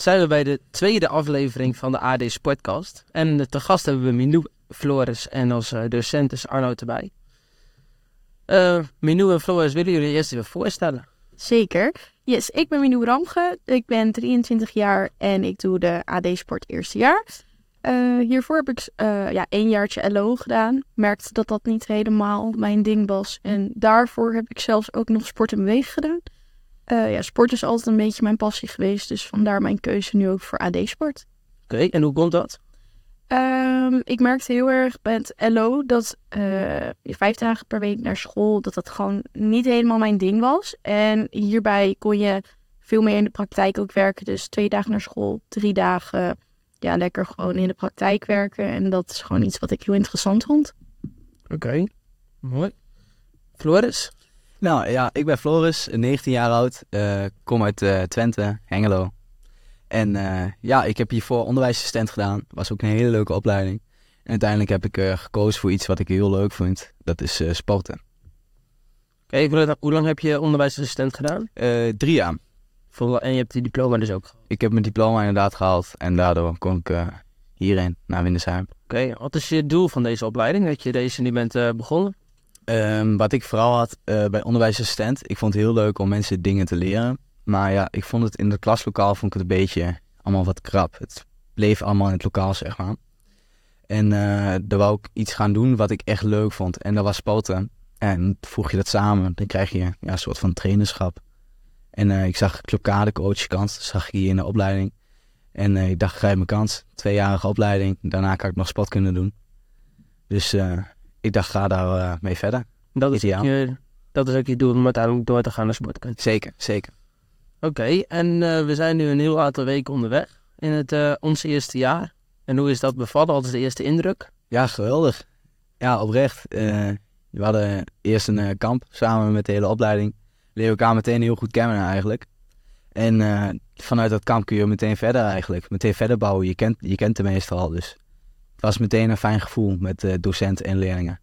zijn we bij de tweede aflevering van de AD Sportcast. En te gast hebben we Minou, Floris en als docent is Arnoud erbij. Minou en Floris, willen jullie eerst even voorstellen? Zeker. Yes, ik ben Minou Ramge. Ik ben 23 jaar en ik doe de AD Sport eerste jaar. Hiervoor heb ik 1 jaartje LO gedaan. Merkte dat dat niet helemaal mijn ding was. En daarvoor heb ik zelfs ook nog sport en bewegen gedaan. Sport is altijd een beetje mijn passie geweest. Dus vandaar mijn keuze nu ook voor AD Sport. Oké, en hoe komt dat? Ik merkte heel erg met LO dat 5 dagen per week naar school, dat gewoon niet helemaal mijn ding was. En hierbij kon je veel meer in de praktijk ook werken. Dus 2 dagen naar school, 3 dagen lekker gewoon in de praktijk werken. En dat is gewoon iets wat ik heel interessant vond. Oké, mooi. Floris? Nou ja, ik ben Floris, 19 jaar oud, kom uit Twente, Hengelo. En ik heb hiervoor onderwijsassistent gedaan. Was ook een hele leuke opleiding. En uiteindelijk heb ik gekozen voor iets wat ik heel leuk vind. Dat is sporten. Oké, hoe lang heb je onderwijsassistent gedaan? 3 jaar. En je hebt die diploma dus ook gehaald? Ik heb mijn diploma inderdaad gehaald. En daardoor kon ik hierheen, naar Windesheim. Oké, wat is je doel van deze opleiding? Dat je deze nu bent begonnen? Wat ik vooral had bij onderwijsassistent. Ik vond het heel leuk om mensen dingen te leren. Maar ja, ik vond het in het klaslokaal een beetje allemaal wat krap. Het bleef allemaal in het lokaal, zeg maar. En daar wou ik iets gaan doen wat ik echt leuk vond. En dat was sporten. En voeg je dat samen, dan krijg je een soort van trainerschap. En ik zag Klokade coachkant, zag ik hier in de opleiding. En ik dacht, grijp mijn kans. 2-jarige opleiding, daarna kan ik nog sport kunnen doen. Dus ik dacht, ga daar mee verder. Dat is ook je doel om uiteindelijk door te gaan naar sportcoach? Zeker. Oké, en we zijn nu een heel aantal weken onderweg in ons eerste jaar. En hoe is dat bevallen? Wat is de eerste indruk? Ja, geweldig. Ja, oprecht. We hadden eerst een kamp samen met de hele opleiding. Leer elkaar meteen heel goed kennen eigenlijk. En vanuit dat kamp kun je meteen verder eigenlijk. Meteen verder bouwen. Je kent de meestal al. Dus het was meteen een fijn gevoel met docenten en leerlingen.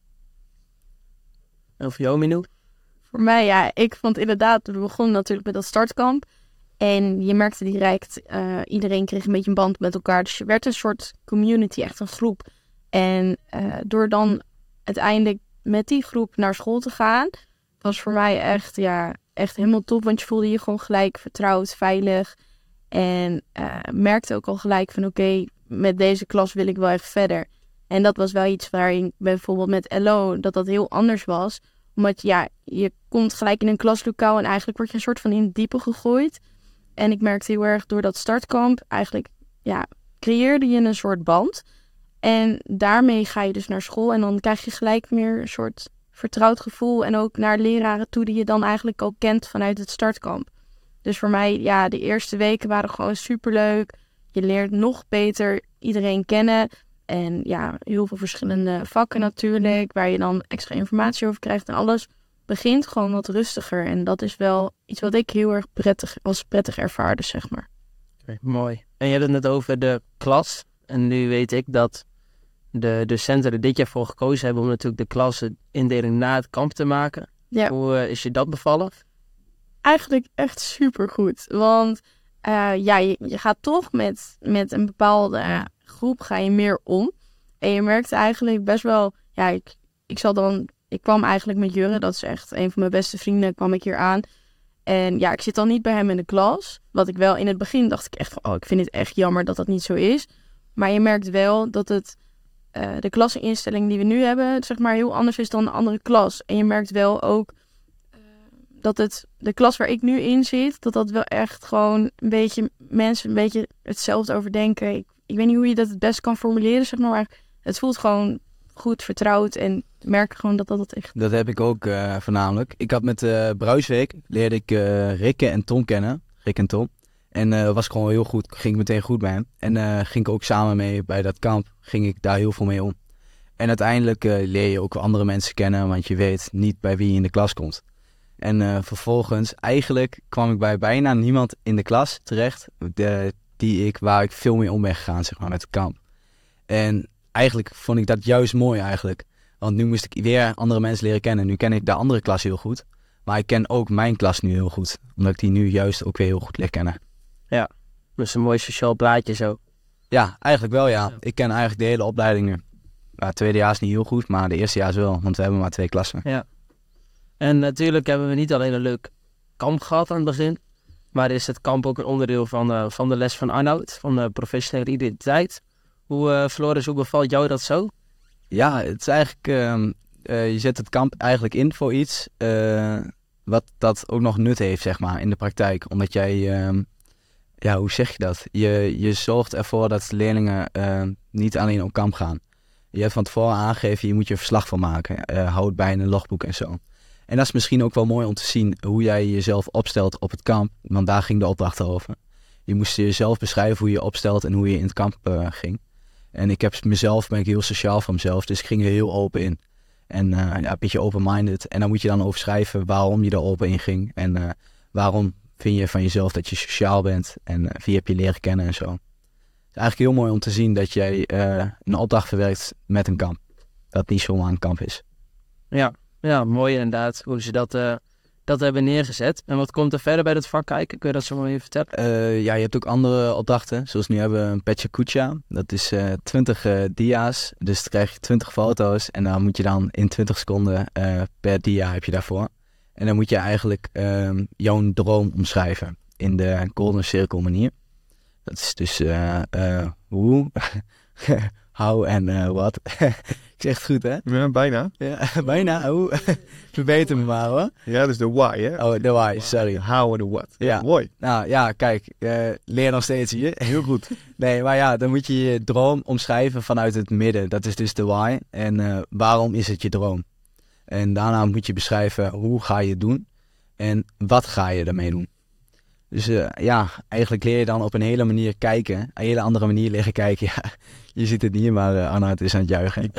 En voor jou, Minou? Voor mij, ik vond inderdaad, we begonnen natuurlijk met dat startkamp. En je merkte direct, iedereen kreeg een beetje een band met elkaar. Dus je werd een soort community, echt een groep. En door dan uiteindelijk met die groep naar school te gaan, was voor mij echt helemaal top. Want je voelde je gewoon gelijk vertrouwd, veilig. En merkte ook al gelijk van oké, met deze klas wil ik wel even verder. En dat was wel iets waarin bijvoorbeeld met LO dat heel anders was. Omdat je komt gelijk in een klaslokaal en eigenlijk word je een soort van in het diepe gegooid. En ik merkte heel erg door dat startkamp, eigenlijk creëerde je een soort band. En daarmee ga je dus naar school en dan krijg je gelijk meer een soort vertrouwd gevoel. En ook naar leraren toe die je dan eigenlijk al kent vanuit het startkamp. Dus voor mij, de eerste weken waren gewoon superleuk. Je leert nog beter iedereen kennen. En heel veel verschillende vakken natuurlijk, waar je dan extra informatie over krijgt. En alles begint gewoon wat rustiger. En dat is wel iets wat ik heel erg prettig ervaarde, zeg maar. Okay, mooi. En je had het net over de klas. En nu weet ik dat de docenten er dit jaar voor gekozen hebben om natuurlijk de klasindeling na het kamp te maken. Ja. Hoe is je dat bevallen? Eigenlijk echt supergoed. Want je gaat toch met een bepaalde groep ga je meer om. En je merkt eigenlijk best wel, ik kwam eigenlijk met Jurre, dat is echt een van mijn beste vrienden, kwam ik hier aan. En ik zit dan niet bij hem in de klas. Wat ik wel in het begin dacht ik echt van, ik vind het echt jammer dat dat niet zo is. Maar je merkt wel dat het de klasinstelling die we nu hebben, zeg maar, heel anders is dan een andere klas. En je merkt wel ook dat de klas waar ik nu in zit, dat wel echt gewoon mensen een beetje hetzelfde over denken. Ik weet niet hoe je dat het best kan formuleren, zeg maar het voelt gewoon goed, vertrouwd en merk gewoon dat echt... Dat heb ik ook voornamelijk. Ik had met Bruisweek, leerde ik Rikke en Tom kennen. Rick en Tom. En was gewoon heel goed, ging meteen goed bij hem. En ging ik ook samen mee bij dat kamp, ging ik daar heel veel mee om. En uiteindelijk leer je ook andere mensen kennen, want je weet niet bij wie je in de klas komt. En vervolgens, eigenlijk kwam ik bij bijna niemand in de klas terecht, waar ik veel mee om ben gegaan, zeg maar, met het kamp. En eigenlijk vond ik dat juist mooi eigenlijk. Want nu moest ik weer andere mensen leren kennen. Nu ken ik de andere klas heel goed. Maar ik ken ook mijn klas nu heel goed. Omdat ik die nu juist ook weer heel goed leer kennen. Ja, Dus een mooi sociaal plaatje zo. Ja, eigenlijk wel ja. Ik ken eigenlijk de hele opleiding nu. Het tweede jaar is niet heel goed, maar de eerste jaar is wel, want we hebben maar 2 klassen. Ja. En natuurlijk hebben we niet alleen een leuk kamp gehad aan het begin, maar is het kamp ook een onderdeel van de les van Arnoud, van de professionele identiteit. Floris, hoe bevalt jou dat zo? Ja, het is eigenlijk, je zet het kamp eigenlijk in voor iets wat dat ook nog nut heeft, zeg maar, in de praktijk. Omdat jij, hoe zeg je dat? Je zorgt ervoor dat de leerlingen niet alleen op kamp gaan. Je hebt van tevoren aangegeven, je moet je verslag van maken. Hou het bij in een logboek en zo. En dat is misschien ook wel mooi om te zien hoe jij jezelf opstelt op het kamp. Want daar ging de opdracht over. Je moest jezelf beschrijven hoe je je opstelt en hoe je in het kamp ging. En ben ik heel sociaal van mezelf, dus ik ging er heel open in. En een beetje open-minded. En dan moet je dan over schrijven waarom je er open in ging. En waarom vind je van jezelf dat je sociaal bent. En wie heb je leren kennen en zo. Het is eigenlijk heel mooi om te zien dat jij een opdracht verwerkt met een kamp. Dat niet zomaar een kamp is. Ja, mooi inderdaad hoe ze dat hebben neergezet. En wat komt er verder bij dat vak kijken? Kun je dat zo maar even vertellen? Je hebt ook andere opdrachten. Zoals nu hebben we een Pecha Kucha. Dat is 20 dia's. Dus dan krijg je 20 foto's. En dan moet je dan in 20 seconden per dia heb je daarvoor. En dan moet je eigenlijk jouw droom omschrijven. In de Golden Circle manier. Dat is dus hoe, how en wat. Ik zeg het goed, hè? Ja, bijna. Ja, bijna. Hoe? Verbeter me maar, hoor. Ja, dus de why, hè? Oh, de why, sorry. De how en de what. Ja. Mooi. Nou ja, kijk, leer nog steeds hier. Heel goed. Nee, maar ja, dan moet je je droom omschrijven vanuit het midden. Dat is dus de why. En waarom is het je droom? En daarna moet je beschrijven hoe ga je het doen en wat ga je daarmee doen. Dus eigenlijk leer je dan op een hele manier kijken. Een hele andere manier liggen kijken. Ja, je ziet het niet, maar Arnoud is aan het juichen.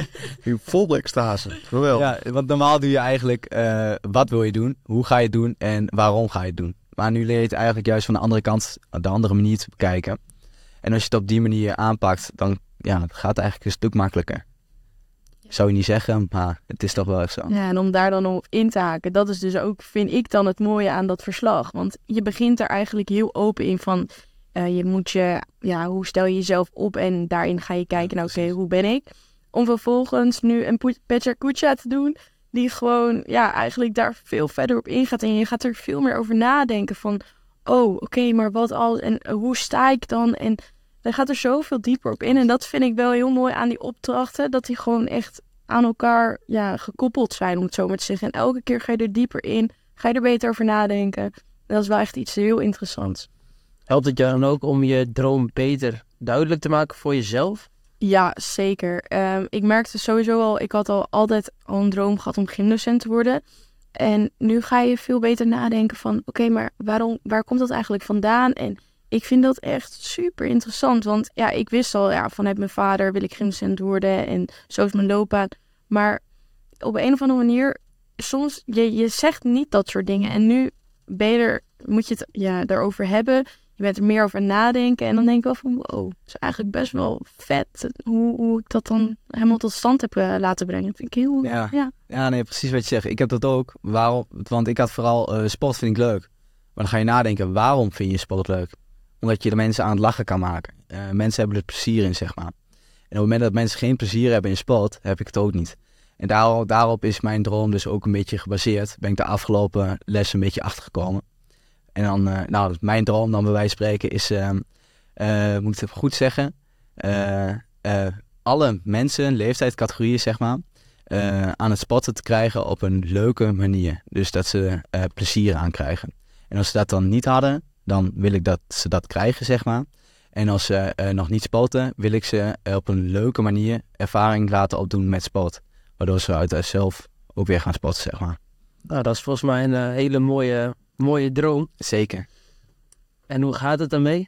Vol extase. Geweldig. Ja, want normaal doe je eigenlijk wat wil je doen, hoe ga je het doen en waarom ga je het doen. Maar nu leer je het eigenlijk juist van de andere kant, de andere manier te bekijken. En als je het op die manier aanpakt, dan gaat het eigenlijk een stuk makkelijker. Zou je niet zeggen, maar het is toch wel echt zo. Ja, en om daar dan op in te haken, dat is dus ook, vind ik dan het mooie aan dat verslag. Want je begint er eigenlijk heel open in van, hoe stel je jezelf op en daarin ga je kijken, oké, hoe ben ik? Om vervolgens nu een Pecha Kucha te doen, die gewoon, eigenlijk daar veel verder op ingaat. En je gaat er veel meer over nadenken van, oké, maar wat al, en hoe sta ik dan? En hij gaat er zoveel dieper op in. En dat vind ik wel heel mooi aan die opdrachten. Dat die gewoon echt aan elkaar gekoppeld zijn, om het zo maar te zeggen. En elke keer ga je er dieper in. Ga je er beter over nadenken. En dat is wel echt iets heel interessants. Helpt het je dan ook om je droom beter duidelijk te maken voor jezelf? Ja, zeker. Ik merkte sowieso al, ik had altijd al een droom gehad om gymdocent te worden. En nu ga je veel beter nadenken van, oké, maar waar komt dat eigenlijk vandaan? En ik vind dat echt super interessant, want ik wist al, vanuit mijn vader wil ik gymdocent worden en zo is mijn loopbaan. Maar op een of andere manier, soms, je zegt niet dat soort dingen en nu moet je het daarover hebben. Je bent er meer over nadenken en dan denk ik wel van, wow, het is eigenlijk best wel vet hoe ik dat dan helemaal tot stand heb laten brengen. Dat vind ik heel, Ja, nee, precies wat je zegt. Ik heb dat ook. Waarom? Want ik had vooral, sport vind ik leuk. Maar dan ga je nadenken, waarom vind je sport leuk? Omdat je de mensen aan het lachen kan maken. Mensen hebben er plezier in, zeg maar. En op het moment dat mensen geen plezier hebben in sport, heb ik het ook niet. En daarop is mijn droom dus ook een beetje gebaseerd. Ben ik de afgelopen les een beetje achtergekomen. En dan, mijn droom dan bij wijze van spreken is, moet ik het goed zeggen, alle mensen, leeftijdscategorieën zeg maar, aan het sporten te krijgen op een leuke manier. Dus dat ze plezier aan krijgen. En als ze dat dan niet hadden, dan wil ik dat ze dat krijgen, zeg maar. En als ze nog niet sporten, wil ik ze op een leuke manier ervaring laten opdoen met sport. Waardoor ze uit zichzelf ook weer gaan sporten, zeg maar. Nou, dat is volgens mij een hele mooie droom. Zeker. En hoe gaat het daarmee?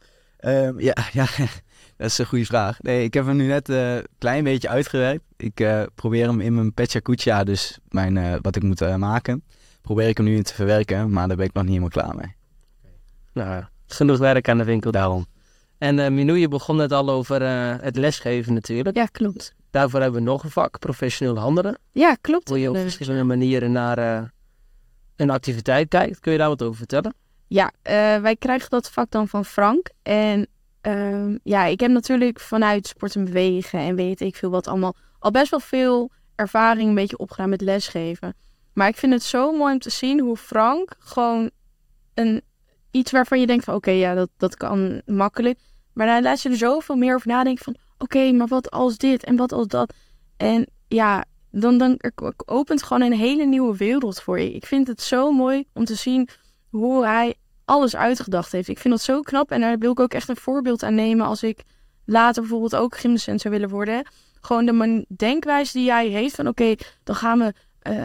Dat is een goede vraag. Nee, ik heb hem nu net een klein beetje uitgewerkt. Ik probeer hem in mijn Pecha Kucha, dus wat ik moet maken, probeer ik hem nu te verwerken, maar daar ben ik nog niet helemaal klaar mee. Nou, genoeg werk aan de winkel daarom. En Minou, je begon net al over het lesgeven natuurlijk. Ja, klopt. Daarvoor hebben we nog een vak, professioneel handelen. Ja, klopt. Hoe je op verschillende manieren naar een activiteit kijkt. Kun je daar wat over vertellen? wij krijgen dat vak dan van Frank. En ik heb natuurlijk vanuit sport en bewegen en weet ik veel wat allemaal al best wel veel ervaring een beetje opgedaan met lesgeven. Maar ik vind het zo mooi om te zien hoe Frank gewoon iets waarvan je denkt van oké, dat kan makkelijk. Maar dan laat je er zoveel meer over nadenken van oké, maar wat als dit en wat als dat. En ja, dan opent gewoon een hele nieuwe wereld voor je. Ik vind het zo mooi om te zien hoe hij alles uitgedacht heeft. Ik vind dat zo knap en daar wil ik ook echt een voorbeeld aan nemen als ik later bijvoorbeeld ook gymdocent zou willen worden. Gewoon de denkwijze die jij heeft van oké, dan gaan we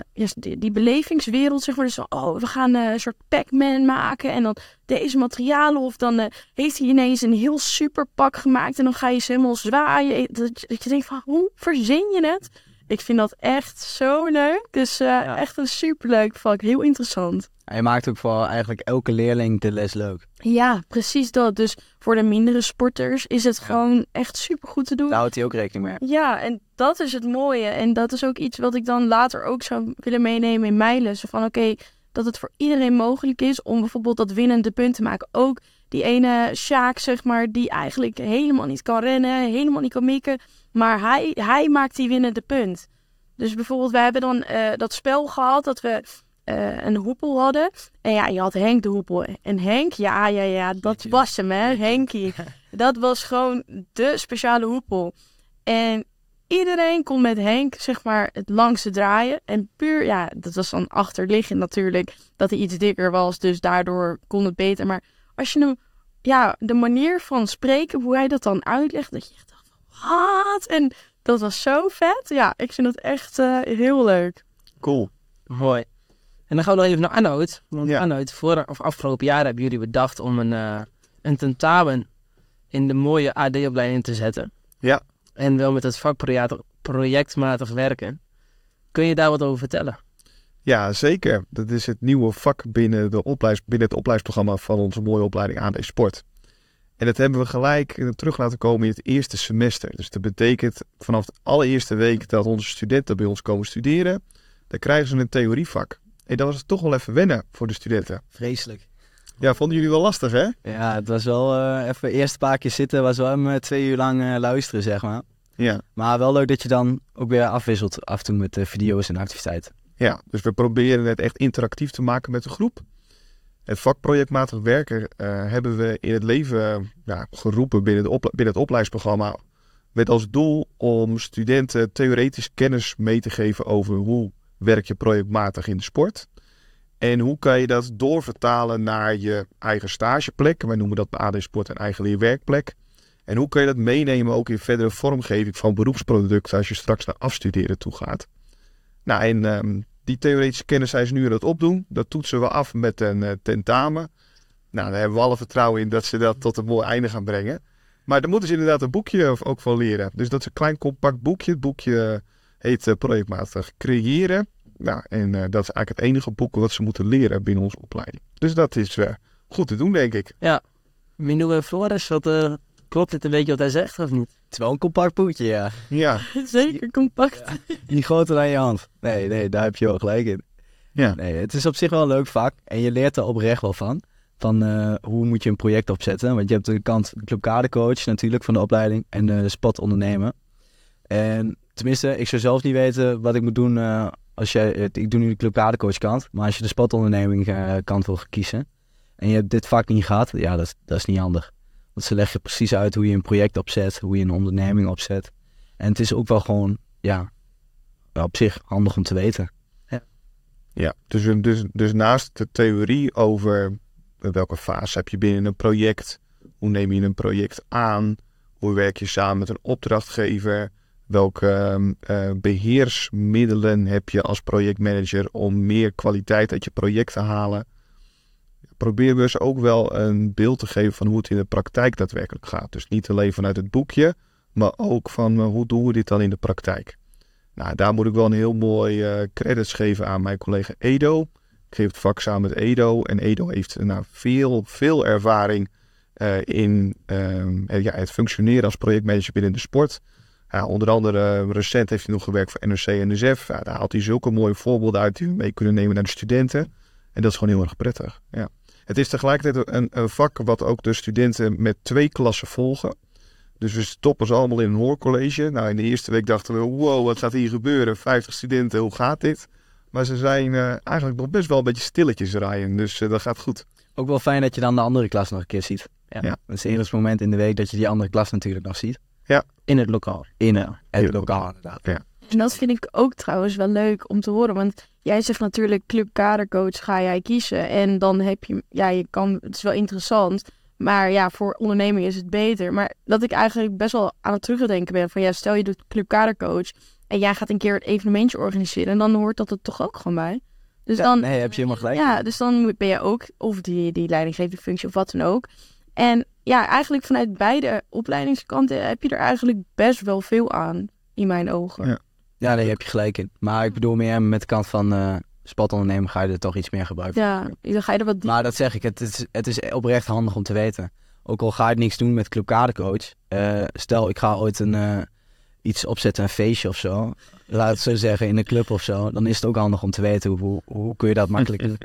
die belevingswereld, zeg maar. Dus we gaan een soort Pac-Man maken en dan deze materialen. Of dan heeft hij ineens een heel super pak gemaakt en dan ga je ze helemaal zwaaien. Dat je denkt van, hoe verzin je het? Ik vind dat echt zo leuk. Dus echt een superleuk vak. Heel interessant. Hij maakt ook vooral eigenlijk elke leerling de les leuk. Ja, precies dat. Dus voor de mindere sporters is het gewoon echt super goed te doen. Daar houdt hij ook rekening mee. Ja, en dat is het mooie. En dat is ook iets wat ik dan later ook zou willen meenemen in mijn lessen. Van oké, dat het voor iedereen mogelijk is om bijvoorbeeld dat winnende punt te maken. Ook die ene Sjaak, zeg maar, die eigenlijk helemaal niet kan rennen, helemaal niet kan mikken. Maar hij maakt die winnende punt. Dus bijvoorbeeld, we hebben dan dat spel gehad dat we een hoepel hadden. En ja, je had Henk de hoepel. En Henk, ja, dat was hem, hè, Henkie. Dat was gewoon de speciale hoepel. En iedereen kon met Henk, zeg maar, het langste draaien. En puur, ja, dat was dan achterliggend natuurlijk, dat hij iets dikker was. Dus daardoor kon het beter. Maar als je hem, de manier van spreken, hoe hij dat dan uitlegt, dat je echt dacht, wat? En dat was zo vet. Ja, ik vind het echt heel leuk. Cool. Mooi. En dan gaan we nog even naar Arnoud. Want Arnoud, afgelopen jaar hebben jullie bedacht om een tentamen in de mooie AD-opleiding te zetten. Ja. En wel met het vak projectmatig werken. Kun je daar wat over vertellen? Ja, zeker. Dat is het nieuwe vak binnen het opleidingsprogramma van onze mooie opleiding AD Sport. En dat hebben we gelijk terug laten komen in het eerste semester. Dus dat betekent vanaf de allereerste week dat onze studenten bij ons komen studeren, dan krijgen ze een theorievak. En dat was toch wel even wennen voor de studenten. Vreselijk. Ja, vonden jullie wel lastig, hè? Ja, het was wel even eerst een paar keer zitten, was wel 2 uur lang luisteren, zeg maar. Ja. Maar wel leuk dat je dan ook weer afwisselt af en toe met video's en activiteiten. Ja, dus we proberen het echt interactief te maken met de groep. Het vak projectmatig werken hebben we in het leven geroepen binnen het opleidingsprogramma. Met als doel om studenten theoretisch kennis mee te geven over hoe werk je projectmatig in de sport. En hoe kan je dat doorvertalen naar je eigen stageplek. Wij noemen dat bij AD Sport een eigen leerwerkplek. En hoe kan je dat meenemen ook in verdere vormgeving van beroepsproducten als je straks naar afstuderen toe gaat. Nou, en die theoretische kennis zijn ze nu aan het opdoen. Dat toetsen we af met een tentamen. Nou, daar hebben we alle vertrouwen in dat ze dat tot een mooi einde gaan brengen. Maar daar moeten ze inderdaad een boekje ook van leren. Dus dat is een klein compact boekje. Het boekje heet Projectmatig Creëren. Nou, en dat is eigenlijk het enige boek wat ze moeten leren binnen onze opleiding. Dus dat is goed te doen, denk ik. Ja. Minu Flores, klopt dit een beetje wat hij zegt, of niet? Het is wel een compact boekje, ja. Ja. Zeker compact. Ja. Niet groter dan je hand. Nee, daar heb je wel gelijk in. Ja. Nee, het is op zich wel een leuk vak. En je leert er oprecht wel van. Van hoe moet je een project opzetten. Want je hebt de kant de clubkadercoach natuurlijk van de opleiding. En de spotondernemer. En tenminste, ik zou zelf niet weten wat ik moet doen. Ik doe nu de clubkadercoach kant. Maar als je de spotonderneming kant wil kiezen. En je hebt dit vak niet gehad. Ja, dat is niet handig. Want ze leggen precies uit hoe je een project opzet. Hoe je een onderneming opzet. En het is ook wel gewoon, op zich handig om te weten. Ja, dus naast de theorie over welke fase heb je binnen een project, hoe neem je een project aan, hoe werk je samen met een opdrachtgever, welke beheersmiddelen heb je als projectmanager om meer kwaliteit uit je project te halen, proberen we ze ook wel een beeld te geven van hoe het in de praktijk daadwerkelijk gaat. Dus niet alleen vanuit het boekje, maar ook van hoe doen we dit dan in de praktijk. Nou, daar moet ik wel een heel mooi credits geven aan mijn collega Edo. Ik geef het vak samen met Edo. En Edo heeft veel ervaring in het functioneren als projectmanager binnen de sport. Onder andere recent heeft hij nog gewerkt voor NRC en NSF. Daar haalt hij zulke mooie voorbeelden uit die we mee kunnen nemen naar de studenten. En dat is gewoon heel erg prettig. Ja. Het is tegelijkertijd een vak wat ook de studenten met 2 klassen volgen. Dus we stoppen ze allemaal in een hoorcollege. Nou, in de eerste week dachten we, wow, wat gaat hier gebeuren? 50 studenten, hoe gaat dit? Maar ze zijn eigenlijk nog best wel een beetje stilletjes, Ryan. Dus dat gaat goed. Ook wel fijn dat je dan de andere klas nog een keer ziet. Ja. Dat is het enige moment in de week dat je die andere klas natuurlijk nog ziet. In het lokaal. In het lokaal, inderdaad. Ja. En dat vind ik ook trouwens wel leuk om te horen. Want jij zegt natuurlijk, clubkadercoach ga jij kiezen. En dan heb je, het is wel interessant. Maar ja, voor onderneming is het beter. Maar dat ik eigenlijk best wel aan het terugdenken ben van, stel je doet clubkadercoach en jij gaat een keer het evenementje organiseren. En dan hoort dat er toch ook gewoon bij. Dus dan, nee, heb je helemaal gelijk. Ja, dus dan ben je ook, of die leidinggevende functie of wat dan ook. En ja, eigenlijk vanuit beide opleidingskanten heb je er eigenlijk best wel veel aan, in mijn ogen. Ja. Ja, daar heb je gelijk in. Maar ik bedoel meer met de kant van sportondernemen ga je er toch iets meer gebruiken. Ja, dan ga je er wat Maar dat zeg ik, het is oprecht handig om te weten. Ook al ga je niks doen met clubkadercoach. Stel, ik ga ooit iets opzetten, een feestje of zo. Laat het zo zeggen, in een club of zo. Dan is het ook handig om te weten hoe kun je dat makkelijk doen.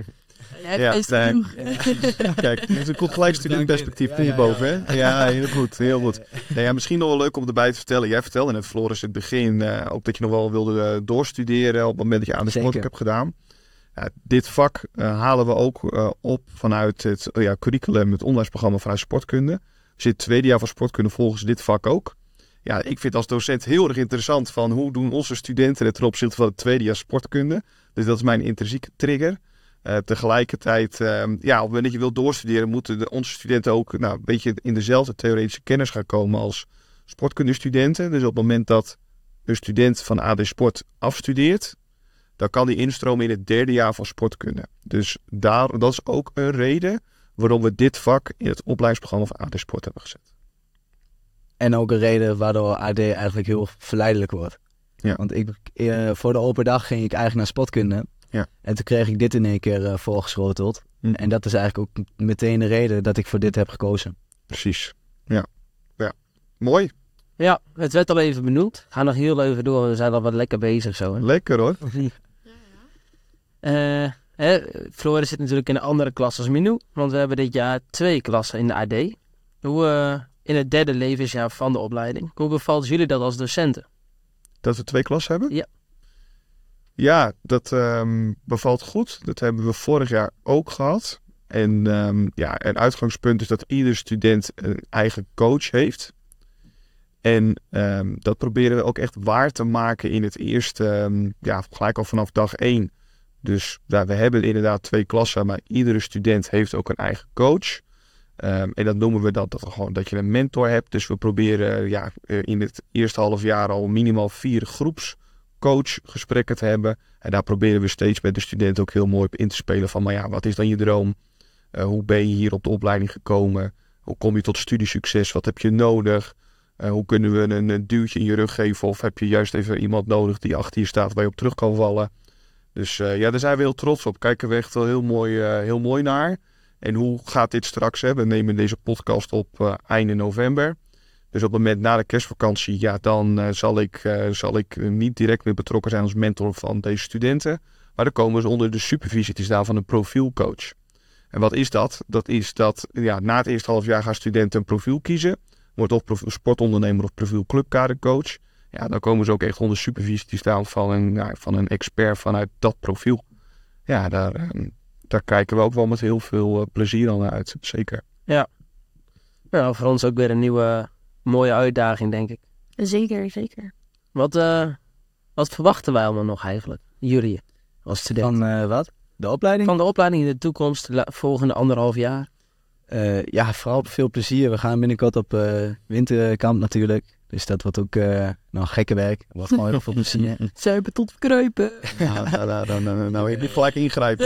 Kijk, er komt gelijk studentperspectief hierboven, hè? Ja, heel goed, heel goed. Nou ja, misschien nog wel leuk om erbij te vertellen. Jij vertelde net, Floris, in het begin ook dat je nog wel wilde doorstuderen op het moment dat je aan de sport hebt gedaan. Ja, dit vak halen we ook op vanuit het curriculum, het onderwijsprogramma vanuit sportkunde. Dus in het tweede jaar van sportkunde volgen ze dit vak ook. Ja, ik vind als docent heel erg interessant van hoe doen onze studenten het ten opzichte van het tweede jaar sportkunde. Dus dat is mijn intrinsieke trigger. Tegelijkertijd, op het moment dat je wilt doorstuderen, moeten onze studenten ook een beetje in dezelfde theoretische kennis gaan komen als sportkundestudenten. Dus op het moment dat een student van AD Sport afstudeert, dan kan die instromen in het derde jaar van sportkunde. Dus dat is ook een reden waarom we dit vak in het opleidingsprogramma van AD Sport hebben gezet. En ook een reden waardoor AD eigenlijk heel verleidelijk wordt. Ja. Want voor de open dag ging ik eigenlijk naar sportkunde. Ja. En toen kreeg ik dit in één keer voorgeschoteld. En dat is eigenlijk ook meteen de reden dat ik voor dit heb gekozen. Precies. Ja. Mooi. Ja, het werd al even benoemd. Ga nog heel even door, we zijn al wat lekker bezig zo. Hè? Lekker hoor. Floris zit natuurlijk in een andere klas als Minou. Want we hebben dit jaar 2 klassen in de AD. In het derde levensjaar van de opleiding. Hoe bevalt jullie dat als docenten? Dat we 2 klassen hebben? Ja. Ja, dat bevalt goed. Dat hebben we vorig jaar ook gehad. En een uitgangspunt is dat ieder student een eigen coach heeft. En dat proberen we ook echt waar te maken in het eerste, gelijk al vanaf dag 1. Dus we hebben inderdaad 2 klassen, maar iedere student heeft ook een eigen coach. En dat noemen we dat je een mentor hebt. Dus we proberen in het eerste half jaar al minimaal 4 groepscoachgesprekken te hebben. En daar proberen we steeds met de studenten ook heel mooi op in te spelen van, wat is dan je droom? Hoe ben je hier op de opleiding gekomen? Hoe kom je tot studiesucces? Wat heb je nodig? Hoe kunnen we een duwtje in je rug geven? Of heb je juist even iemand nodig die achter je staat waar je op terug kan vallen? Dus daar zijn we heel trots op. Kijken we echt wel heel mooi naar. En hoe gaat dit straks? Hè? We nemen deze podcast op einde november. Dus op het moment na de kerstvakantie, dan zal ik niet direct meer betrokken zijn als mentor van deze studenten. Maar dan komen ze onder de supervisie te staan van een profielcoach. En wat is dat? Dat is dat na het eerste half jaar gaan studenten een profiel kiezen. Wordt of profiel sportondernemer of profiel clubkadercoach. Ja, dan komen ze ook echt onder supervisie te staan van een expert vanuit dat profiel. Ja, daar kijken we ook wel met heel veel plezier al naar uit. Zeker. Ja. Nou, voor ons ook weer een nieuwe mooie uitdaging, denk ik. Zeker, zeker. Wat verwachten wij allemaal nog eigenlijk? Jullie als student. Van wat? De opleiding? Van de opleiding in de toekomst, volgende 1,5 jaar. Vooral veel plezier. We gaan binnenkort op winterkamp natuurlijk. Dus dat wordt ook nog gekke werk. Wordt gewoon heel veel plezier. Zuipen tot kruipen. Nou, ik moet gelijk ingrijpen.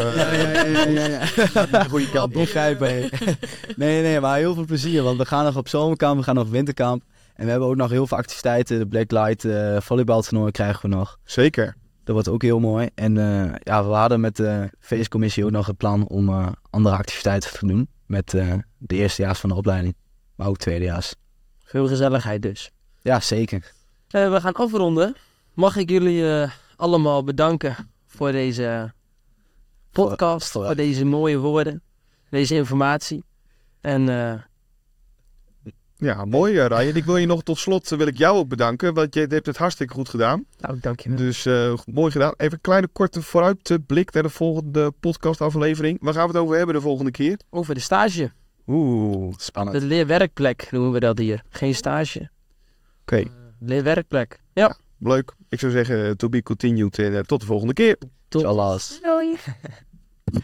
Ja. Goeie kant ingrijpen. Nee, maar heel veel plezier. Want we gaan nog op zomerkamp, we gaan nog op winterkamp. En we hebben ook nog heel veel activiteiten. De Blacklight volleybaltoernooi krijgen we nog. Zeker. Dat wordt ook heel mooi. En we hadden met de feestcommissie ook nog het plan om andere activiteiten te doen. Met de eerstejaars van de opleiding. Maar ook tweedejaars. Veel gezelligheid dus. Ja, zeker. We gaan afronden. Mag ik jullie allemaal bedanken voor deze podcast, voor deze mooie woorden. deze informatie. En Ja, mooi Ryan. Ik wil je nog tot slot wil ik jou ook bedanken, want je hebt het hartstikke goed gedaan. nou, dank je wel. Dus mooi gedaan. Even een kleine korte vooruitblik naar de volgende podcastaflevering. Waar gaan we het over hebben de volgende keer? Over de stage. Spannend. De leerwerkplek noemen we dat hier. Geen stage. Oké, Leerwerkplek. Ja. leuk. Ik zou zeggen, to be continued en tot de volgende keer. Tot. Tjallas. Doei.